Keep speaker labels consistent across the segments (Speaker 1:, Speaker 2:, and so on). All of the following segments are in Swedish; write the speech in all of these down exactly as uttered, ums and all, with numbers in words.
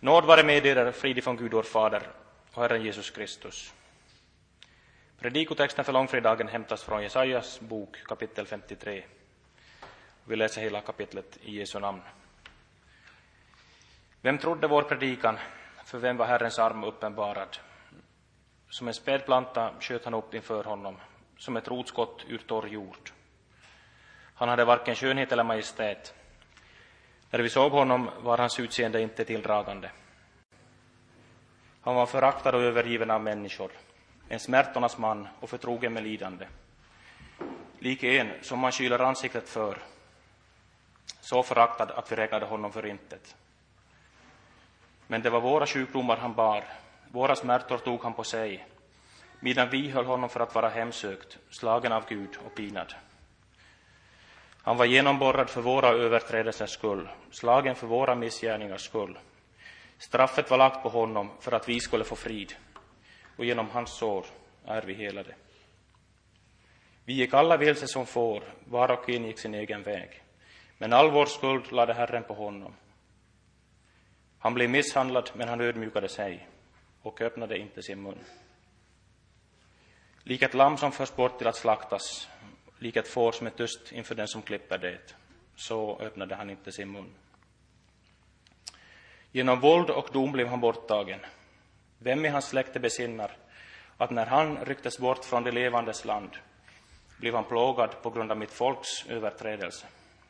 Speaker 1: Nåd vare med er, frid från Gud vår Fader och Herren Jesus Kristus. Predikotexten för långfredagen hämtas från Jesajas bok kapitel femtiotre. Vi läser hela kapitlet i Jesu namn. Vem trodde vår predikan? För vem var Herrens arm uppenbarad? Som en spädplanta sköt han upp inför honom, som ett rotskott ur torr jord. Han hade varken skönhet eller majestät. När vi såg honom var hans utseende inte tilldragande. Han var föraktad och övergiven av människor, en smärtornas man och förtrogen med lidande. Lik en som man kyler ansiktet för, så föraktad att vi räknade honom för intet. Men det var våra sjukdomar han bar, våra smärtor tog han på sig, medan vi höll honom för att vara hemsökt, slagen av Gud och pinad. Han var genomborrad för våra överträdelsers skull, slagen för våra missgärningars skull. Straffet var lagt på honom för att vi skulle få frid, och genom hans sår är vi helade. Vi gick alla vilse som får, var och en gick sin egen väg, men all vår skuld lade Herren på honom. Han blev misshandlad, men han ödmjukade sig och öppnade inte sin mun. Lik ett lamm som förs bort till att slaktas, lik ett får som är tyst inför den som klipper det, så öppnade han inte sin mun. Genom våld och dom blev han borttagen. Vem i hans släkte besinnar att när han rycktes bort från det levandes land blev han plågad på grund av mitt folks överträdelse.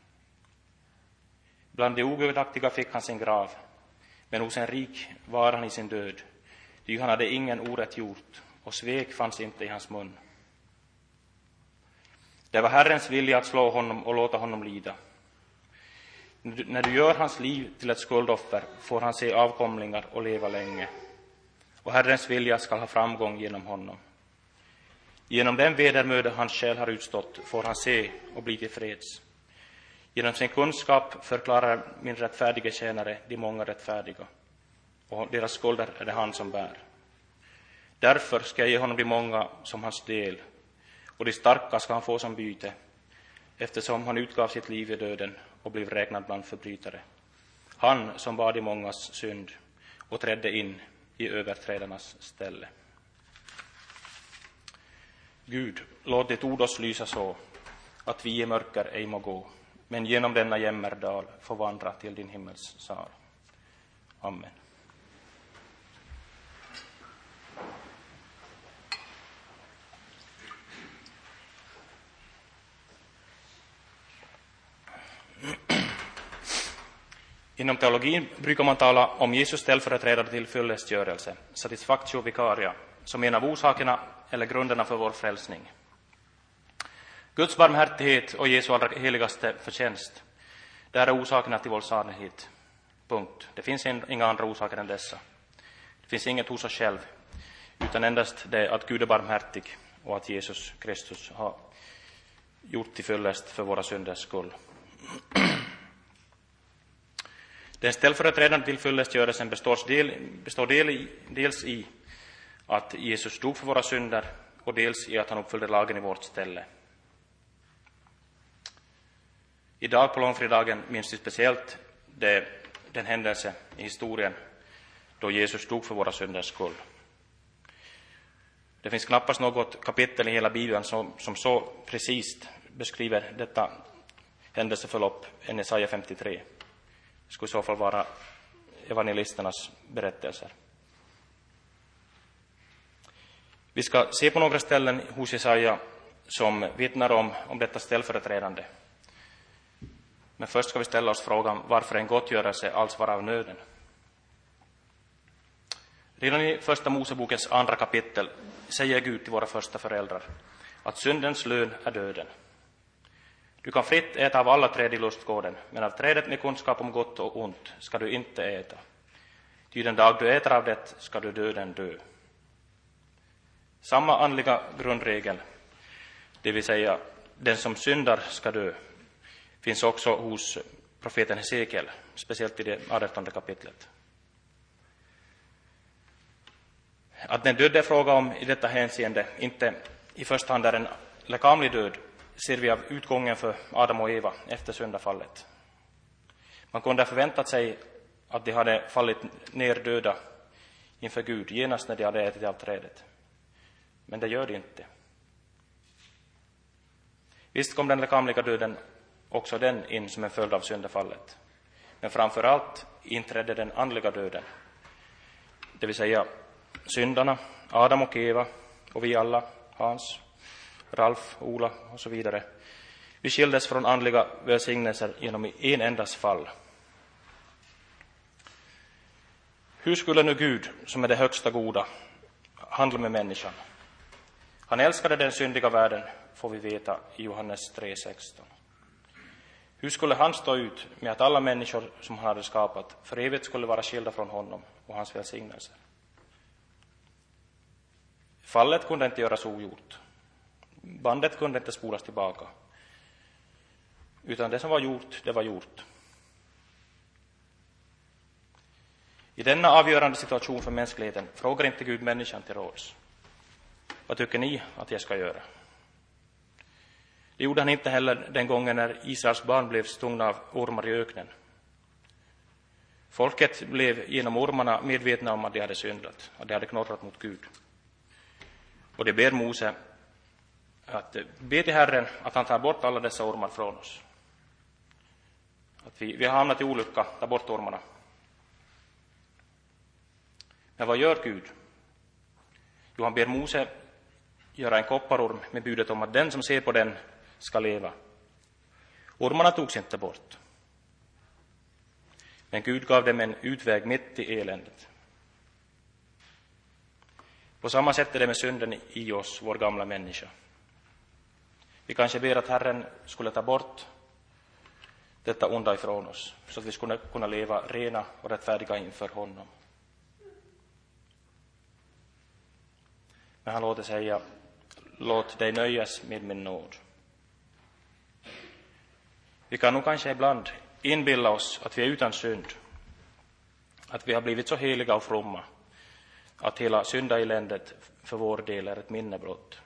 Speaker 1: Bland de ogudaktiga fick han sin grav, men hos en rik var han i sin död, ty han hade ingen orätt gjort, och svek fanns inte i hans mun. Det var Herrens vilja att slå honom och låta honom lida. När du gör hans liv till ett skuldoffer får han se avkomlingar och leva länge, och Herrens vilja skall ha framgång genom honom. Genom den vedermöda hans själ har utstått får han se och bli tillfreds. Genom sin kunskap förklarar min rättfärdige tjänare de många rättfärdiga, och deras skulder är det han som bär. Därför ska jag ge honom de många som hans del, och de starka ska han få som byte, eftersom han utgav sitt liv i döden och blev räknad bland förbrytare. Han som bar de mångas synd och trädde in i överträdarnas ställe. Gud, låt ditt ord oss lysa så, att vi i mörker ej må gå, men genom denna jämmerdal få vandra till din himmels sal. Amen. Inom teologin brukar man tala om Jesus ställföreträdare till fyllestgörelse, satisfactio vicaria, som en av orsakerna eller grunderna för vår frälsning. Guds barmhärtighet och Jesu allra heligaste förtjänst, det är orsakerna till vår salighet. Punkt. Det finns inga andra orsaker än dessa. Det finns inget hos oss själv, utan endast det att Gud är barmhärtig och att Jesus Kristus har gjort till fyllest för våra synders skull. Den ställföreträdande till fyllestgörelsen består, del, består del i, dels i att Jesus dog för våra synder och dels i att han uppfyllde lagen i vårt ställe. Idag på långfredagen minns vi speciellt det, den händelse i historien då Jesus dog för våra synders skull. Det finns knappast något kapitel i hela Bibeln som, som så precis beskriver detta händelseförlopp än Jesaja femtiotre. Det skulle i så fall vara evangelisternas berättelser. Vi ska se på några ställen hos Jesaja som vittnar om, om detta ställföreträdande. Men först ska vi ställa oss frågan varför en gottgörelse alls var av nöden. Redan i första Mosebokens andra kapitel säger Gud till våra första föräldrar att syndens lön är döden. Du kan fritt äta av alla träd i lustgården, men av trädet med kunskap om gott och ont ska du inte äta. Ty den dag du äter av det ska du döden dö. Samma andliga grundregel, det vill säga den som syndar ska dö, finns också hos profeten Hesekiel, speciellt i det artonde kapitlet. Att den död är fråga om i detta hänseende inte i första hand är en lekamlig död ser vi av utgången för Adam och Eva efter syndafallet. Man kunde ha förväntat sig att de hade fallit ner döda inför Gud genast när de hade ätit av trädet. Men det gör de inte. Visst kom den lekamliga döden också den in som en följd av syndafallet. Men framför allt inträdde den andliga döden. Det vill säga syndarna, Adam och Eva och vi alla, Hans, Ralf, Ola och så vidare. Vi skildes från andliga välsignelser genom en endas fall. Hur skulle nu Gud, som är det högsta goda, handla med människan? Han älskade den syndiga världen, får vi veta i Johannes tre sexton. Hur skulle han stå ut med att alla människor som han hade skapat för evigt skulle vara skilda från honom och hans välsignelser? Fallet kunde inte göras ogjort. Bandet kunde inte spolas tillbaka. Utan det som var gjort, det var gjort. I denna avgörande situation för mänskligheten frågar inte Gud människan till råds. Vad tycker ni att jag ska göra? Det gjorde han inte heller den gången när Israels barn blev stungna av ormar i öknen. Folket blev genom ormarna medvetna om att de hade syndat, att de hade knorrat mot Gud. Och det ber Mose att be till Herren att han tar bort alla dessa ormar från oss. Att vi, vi har hamnat i olycka, ta bort ormarna. Men vad gör Gud? Jo, han ber Mose göra en kopparorm med budet om att den som ser på den ska leva. Ormarna togs inte bort. Men Gud gav dem en utväg mitt i eländet. På samma sätt är det med synden i oss, vår gamla människa. Vi kanske ber att Herren skulle ta bort detta onda ifrån oss, så att vi skulle kunna leva rena och rättfärdiga inför honom. Men han låter säga, låt dig nöjas med min nåd. Vi kan nog kanske ibland inbilla oss att vi är utan synd, att vi har blivit så heliga och fromma att hela syndaeländet för vår del är ett minnebrott.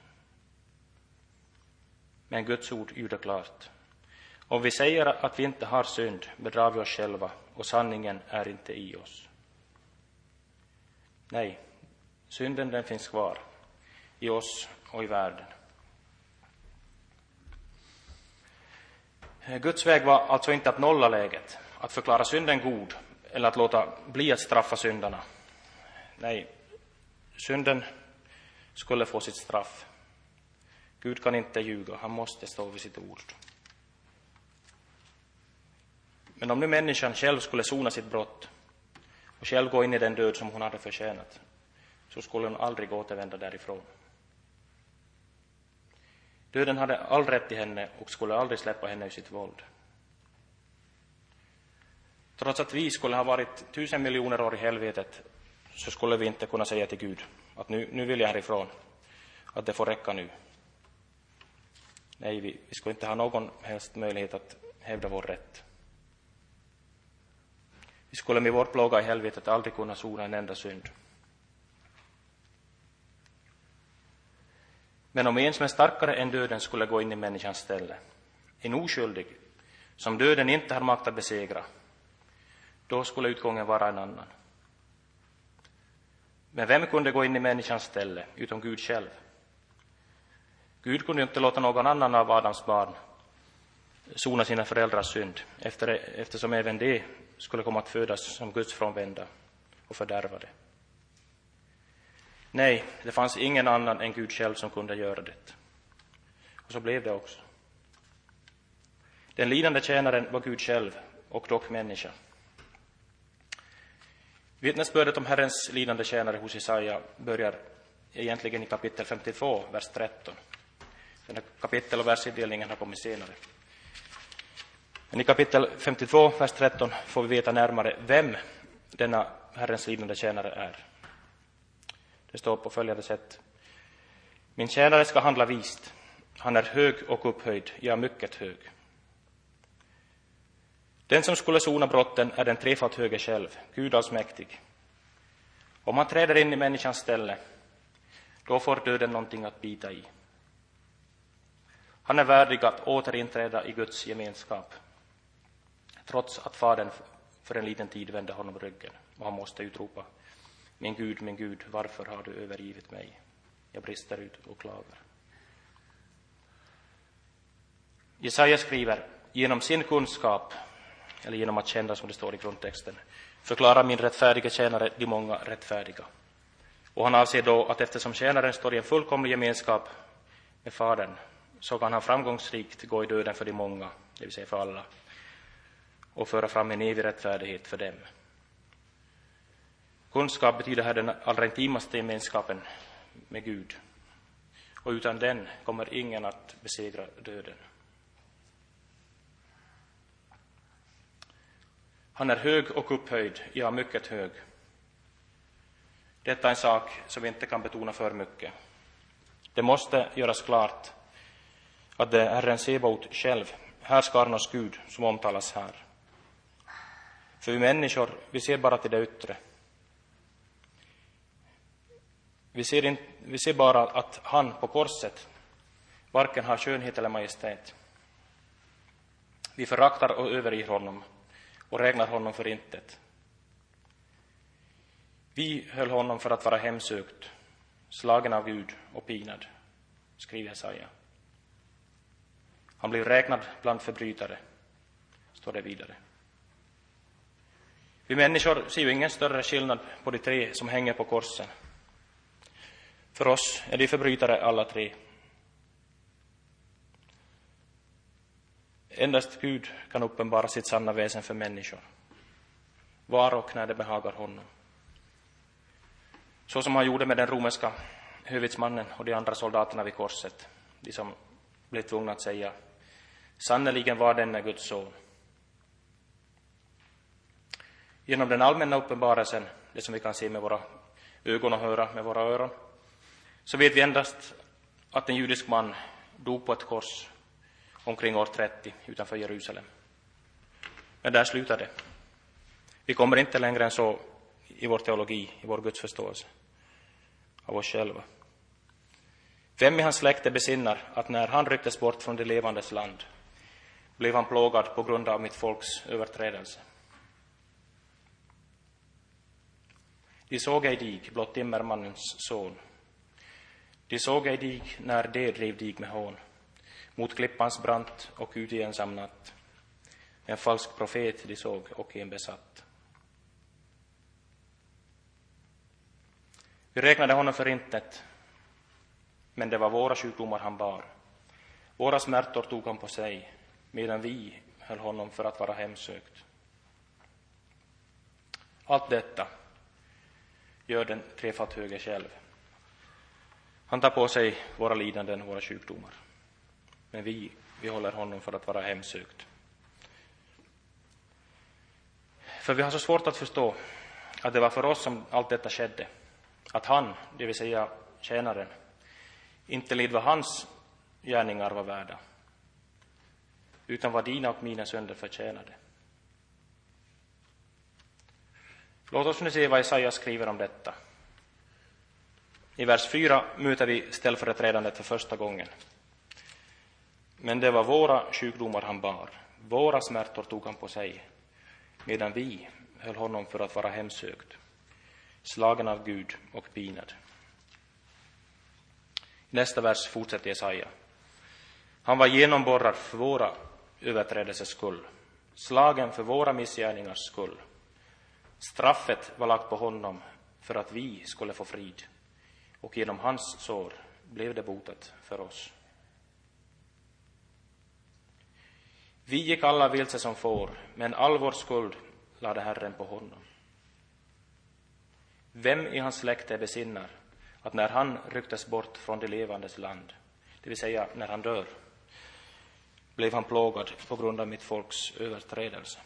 Speaker 1: Men Guds ord gjorde klart. Om vi säger att vi inte har synd, bedrar vi oss själva och sanningen är inte i oss. Nej, synden den finns kvar i oss och i världen. Guds väg var alltså inte att nolla läget, att förklara synden god eller att låta bli att straffa syndarna. Nej, synden skulle få sitt straff. Gud kan inte ljuga, han måste stå vid sitt ord. Men om nu människan själv skulle sona sitt brott och själv gå in i den död som hon hade förtjänat, så skulle hon aldrig återvända därifrån. Döden hade all rätt i henne och skulle aldrig släppa henne i sitt våld. Trots att vi skulle ha varit tusen miljoner år i helvetet, så skulle vi inte kunna säga till Gud att nu, nu vill jag härifrån, att det får räcka nu. Nej, vi, vi skulle inte ha någon helst möjlighet att hävda vår rätt. Vi skulle med vår plåga i helvetet aldrig kunna sona en enda synd. Men om en som är starkare än döden skulle gå in i människans ställe, en oskyldig, som döden inte har makt att besegra, då skulle utgången vara en annan. Men vem kunde gå in i människans ställe utom Gud själv? Gud kunde inte låta någon annan av Adams barn sona sina föräldrars synd, efter, eftersom även det skulle komma att födas som Guds frånvända och fördärvade. Nej, det fanns ingen annan än Gud själv som kunde göra det. Och så blev det också. Den lidande tjänaren var Gud själv och dock människa. Vittnesbördet om Herrens lidande tjänare hos Jesaja börjar egentligen i kapitel femtiotvå, vers tretton. Den här kapitel- och versindelningen har kommit senare. Men i kapitel femtiotvå, vers tretton får vi veta närmare vem denna Herrens lidande tjänare är. Det står på följande sätt. Min tjänare ska handla vist. Han är hög och upphöjd, ja mycket hög. Den som skulle sona brotten är den trefalt höge själv, Gud allsmäktig. Om han träder in i människans ställe, då får döden någonting att bita i. Han är värdig att återinträda i Guds gemenskap, trots att Fadern för en liten tid vände honom ryggen och han måste utropa: min Gud, min Gud, varför har du övergivit mig? Jag brister ut och klagar. Jesaja skriver: genom sin kunskap, eller genom att känna, som det står i grundtexten, förklarar min rättfärdiga tjänare de många rättfärdiga. Och han avser då att eftersom tjänaren står i en fullkomlig gemenskap med Fadern, så kan han framgångsrikt gå i döden för de många, det vill säga för alla, och föra fram en evig rättfärdighet för dem. Kunskap betyder här den allra intimaste gemenskapen med Gud, och utan den kommer ingen att besegra döden. Han är hög och upphöjd, ja, mycket hög. Detta är en sak som vi inte kan betona för mycket. Det måste göras klart att det är Herren Sebaot själv, härskarnas Gud, som omtalas här. För vi människor, vi ser bara till det yttre. Vi ser, in, vi ser bara att han på korset varken har skönhet eller majestät. Vi föraktar och överger honom och räknar honom för intet. Vi höll honom för att vara hemsökt, slagen av Gud och pinad, skriver Jesaja. Han blev räknad bland förbrytare, står det vidare. Vi människor ser ju ingen större skillnad på de tre som hänger på korsen. För oss är de förbrytare alla tre. Endast Gud kan uppenbara sitt sanna väsen för människor, var och när det behagar honom. Så som han gjorde med den romerska hövitsmannen och de andra soldaterna vid korset, de som blev tvungna att säga: sannoliken var denna Guds son. Genom den allmänna uppenbarelsen, det som vi kan se med våra ögon och höra med våra öron, så vet vi endast att en judisk man dog på ett kors omkring år trettio utanför Jerusalem. Men där slutar det. Vi kommer inte längre än så i vår teologi, i vår gudsförståelse av oss själva. Vem i hans släkte besinnar att när han rycktes bort från det levandes land blev han plågad på grund av mitt folks överträdelse? De såg ej dig, blott timmermannens son. De såg ej dig när de drev dig med hån mot klippans brant och ut i ensam natt. En falsk profet de såg och en besatt. Vi räknade honom för intet, men det var våra sjukdomar han bar. Våra smärtor tog han på sig, medan vi höll honom för att vara hemsökt. Allt detta gör den trefalt höge själv. Han tar på sig våra lidanden och våra sjukdomar. Men vi, vi håller honom för att vara hemsökt. För vi har så svårt att förstå att det var för oss som allt detta skedde. Att han, det vill säga tjänaren, inte led vad hans gärningar var värda, utan vad dina och mina synder förtjänade. Låt oss nu se vad Jesaja skriver om detta. I vers fyra möter vi ställföreträdandet för första gången. Men det var våra sjukdomar han bar, våra smärtor tog han på sig, medan vi höll honom för att vara hemsökt, slagen av Gud och pinad. I nästa vers fortsätter Jesaja. Han var genomborrad för våra överträdelses skull, slagen för våra missgärningars skull. Straffet var lagt på honom för att vi skulle få frid, och genom hans sår blev det botat för oss. Vi gick alla vilse som får, men all vår skuld lade Herren på honom. Vem i hans släkte besinnar att när han rycktes bort från det levandes land, det vill säga när han dör, blev han plågad på grund av mitt folks överträdelse.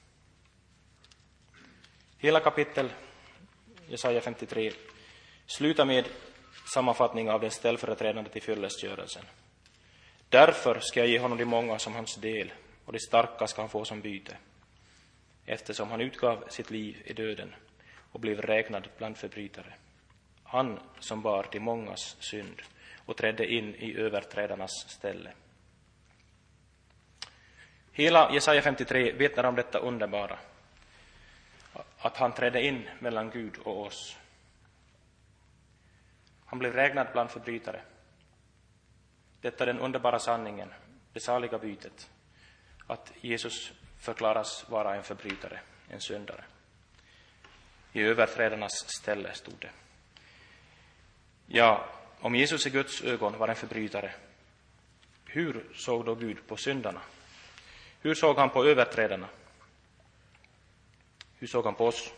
Speaker 1: Hela kapitel Jesaja femtiotre slutar med sammanfattning av den ställföreträdande till fyllestgörelsen. Därför ska jag ge honom de många som hans del, och de starka ska han få som byte, eftersom han utgav sitt liv i döden och blev räknad bland förbrytare. Han som bar de mångas synd och trädde in i överträdarnas ställe. Hela Jesaja femtiotre vittnar om detta underbara, att han trädde in mellan Gud och oss. Han blev räknad bland förbrytare. Detta är den underbara sanningen, det saliga bytet, att Jesus förklaras vara en förbrytare, en syndare. I överträdarnas ställe stod det. Ja, om Jesus i Guds ögon var en förbrytare, hur såg då Gud på syndarna? Hur såg han på överträdarna? Hur såg han på oss?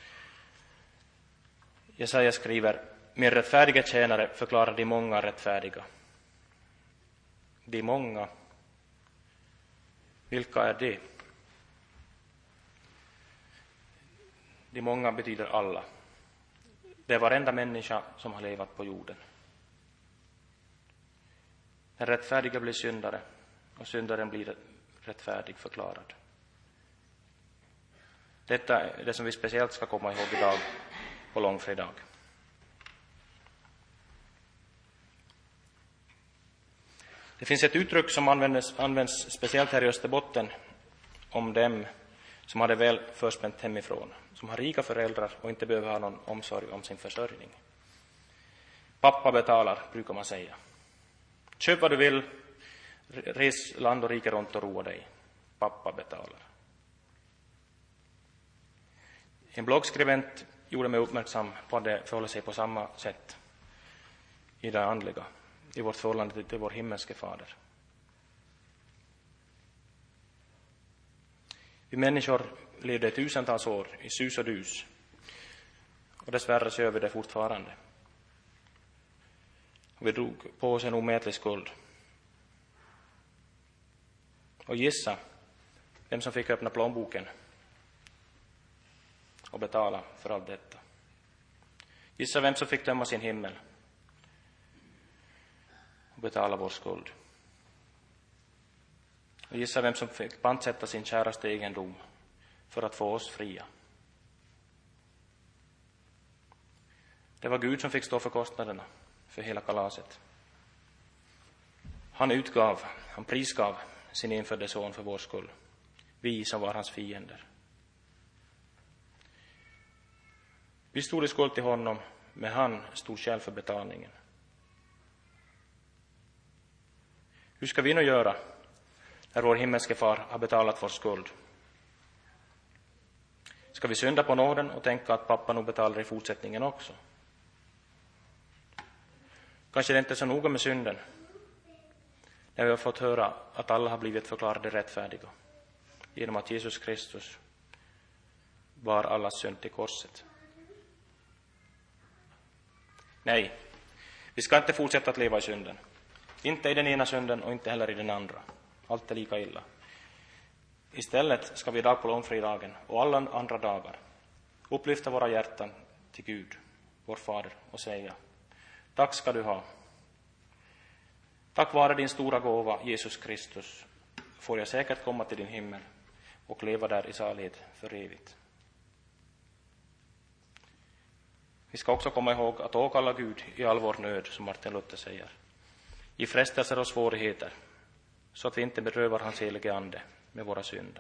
Speaker 1: Jesaja skriver: min rättfärdiga tjänare förklarar de många rättfärdiga. De många, vilka är det? De många betyder alla. Det är varenda människa som har levat på jorden. Den rättfärdiga blir syndare och syndaren blir rättfärdig förklarad. Detta är det som vi speciellt ska komma ihåg idag på långfredag. Det finns ett uttryck som används, används speciellt här i Österbotten om dem som hade väl förspänt hemifrån, som har rika föräldrar och inte behöver ha någon omsorg om sin försörjning. Pappa betalar, brukar man säga. Köp vad du vill, res land och rike runt och roa dig. Pappa betalar. En bloggskribent gjorde mig uppmärksam på att det förhåller sig på samma sätt i det andliga, i vårt förhållande till vår himmelske fader. Vi människor levde tusentals år i sus och dus, och dessvärre så gör vi det fortfarande. Och vi drog på oss en omätlig skuld. Och gissa vem som fick öppna plånboken och betala för allt detta. Gissa vem som fick tömma sin himmel och betala vår skuld. Och gissa vem som fick pantsätta sin käraste egendom för att få oss fria. Det var Gud som fick stå för kostnaderna för hela kalaset. Han utgav, han prisgav sin infödde son för vår skull. Vi som var hans fiender. Vi stod i skuld till honom, men han stod själv för betalningen. Hur ska vi nu göra när vår himmelske far har betalat vår skuld? Ska vi synda på nåden och tänka att pappa nog betalar i fortsättningen också? Kanske det inte är så noga med synden när vi har fått höra att alla har blivit förklarade rättfärdiga genom att Jesus Kristus bar allas synd till korset. Nej, vi ska inte fortsätta att leva i synden. Inte i den ena synden och inte heller i den andra. Allt är lika illa. Istället ska vi idag på långfredagen och alla andra dagar upplyfta våra hjärtan till Gud, vår Fader, och säga: tack ska du ha. Tack vare din stora gåva, Jesus Kristus, får jag säkert komma till din himmel och leva där i salighet för evigt. Vi ska också komma ihåg att åkalla Gud i all vår nöd, som Martin Luther säger, i frestelser och svårigheter, så att vi inte berövar hans helige ande med våra synder.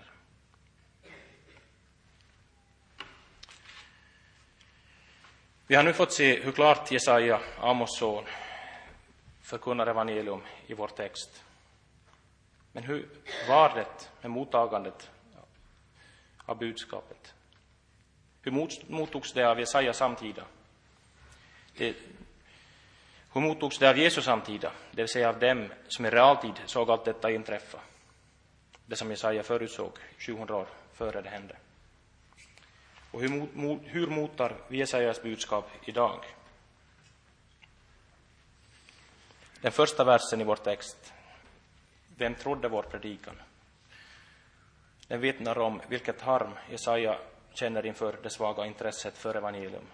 Speaker 1: Vi har nu fått se hur klart Jesaja, Amos son, förkunnar evangelium i vår text. Men hur var det med mottagandet av budskapet? Hur mottogs det av Jesaja samtida? Det, hur mottogs det av Jesus samtida? Det vill säga av dem som i realtid såg allt detta inträffa. Det som Jesaja förutsåg sjuhundra år före det hände. Och hur, mot, hur motar vi Jesajas budskap idag? Den första versen i vår text: vem trodde vår predikan? Den vittnar om vilket harm Jesaja känner inför det svaga intresset för evangelium.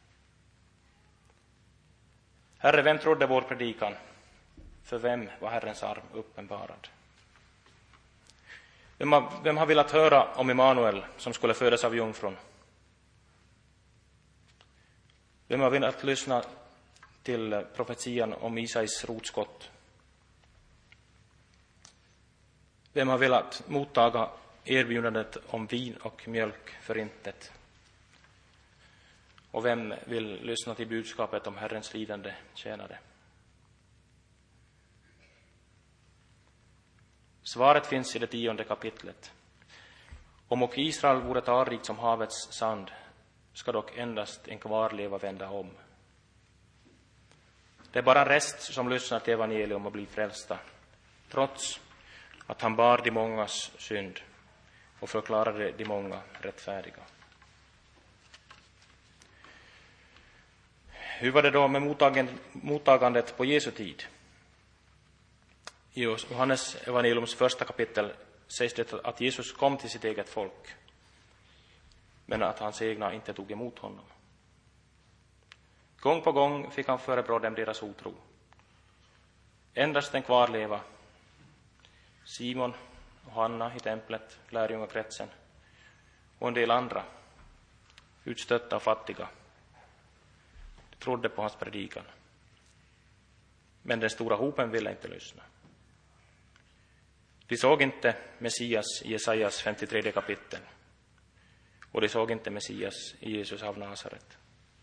Speaker 1: Herre, vem trodde vår predikan? För vem var Herrens arm uppenbarad? Vem har, vem har velat höra om Immanuel som skulle födas av jungfrun? Vem har velat lyssna till profetian om Isais rotskott? Vem har velat mottaga erbjudandet om vin och mjölk för intet? Och vem vill lyssna till budskapet om Herrens lidande tjänare? Svaret finns i det tionde kapitlet. Om och Israel vore talrikt som havets sand, ska dock endast en kvarleva vända om. Det är bara en rest som lyssnar till evangelium och blir frälsta, trots att han bar de mångas synd och förklarade de många rättfärdiga. Hur var det då med mottagandet på Jesu tid? I Johannes evangeliums första kapitel sägs det att Jesus kom till sitt eget folk, men att hans egna inte tog emot honom. Gång på gång fick han förebrå dem deras otro. Endast en kvarleva, Simon och Hanna i templet, lärjungakretsen och en del andra, utstötta och fattiga, trodde på hans predikan. Men den stora hopen ville inte lyssna. De såg inte Messias i Jesajas femtiotredje kapitel, och de såg inte Messias i Jesus av Nasaret.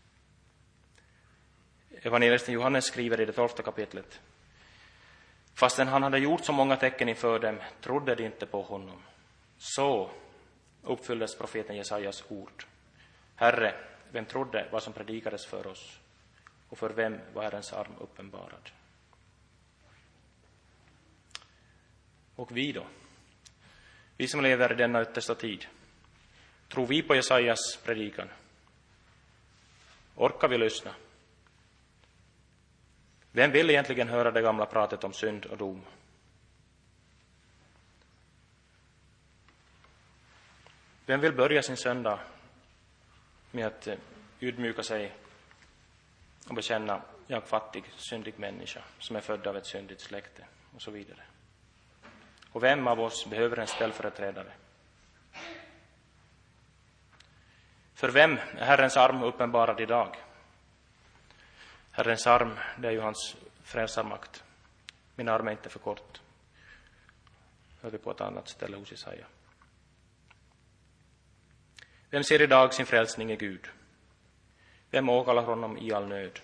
Speaker 1: Evangelisten Johannes skriver i det tolfte kapitlet: fastän han hade gjort så många tecken inför dem, trodde de inte på honom. Så uppfylldes profeten Jesajas ord: Herre, vem trodde vad som predikades för oss, och för vem var Herrens arm uppenbarad? Och vi då? Vi som lever i denna yttersta tid, tror vi på Jesajas predikan? Orkar vi lyssna? Vem vill egentligen höra det gamla pratet om synd och dom? Vem vill börja sin söndag med att utmjuka sig och bekänna: jag fattig, syndig människa som är född av ett syndigt släkte, och så vidare? Och vem av oss behöver en ställföreträdare? För vem är Herrens arm uppenbarad idag? Herrens arm, det är ju hans frälsarmakt. Min arm är inte för kort, hör vi på ett annat ställe hos Jesaja. Vem ser idag sin frälsning i Gud? Vem åkallar honom i all nöd?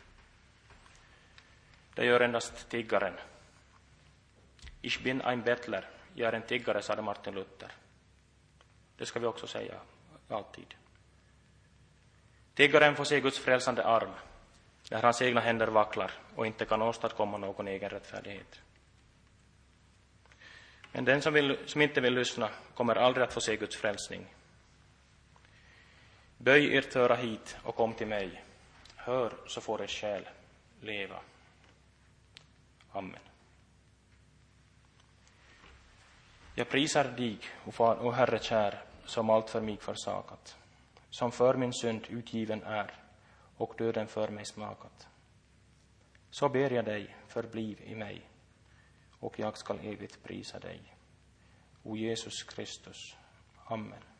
Speaker 1: Det gör endast tiggaren. Ich bin ein Bettler, jag är en tiggare, sade Martin Luther. Det ska vi också säga alltid. Tiggaren får se Guds frälsande arm när hans egna händer vacklar och inte kan åstadkomma någon egen rättfärdighet. Men den som, vill, som inte vill lyssna kommer aldrig att få se Guds frälsning. Böj ert öra hit och kom till mig. Hör, så får er själ leva. Amen. Jag prisar dig, o far, o Herre kär, som allt för mig försakat, som för min synd utgiven är och döden för mig smakat. Så ber jag dig, förbliv i mig, och jag skall evigt prisa dig. O Jesus Kristus. Amen.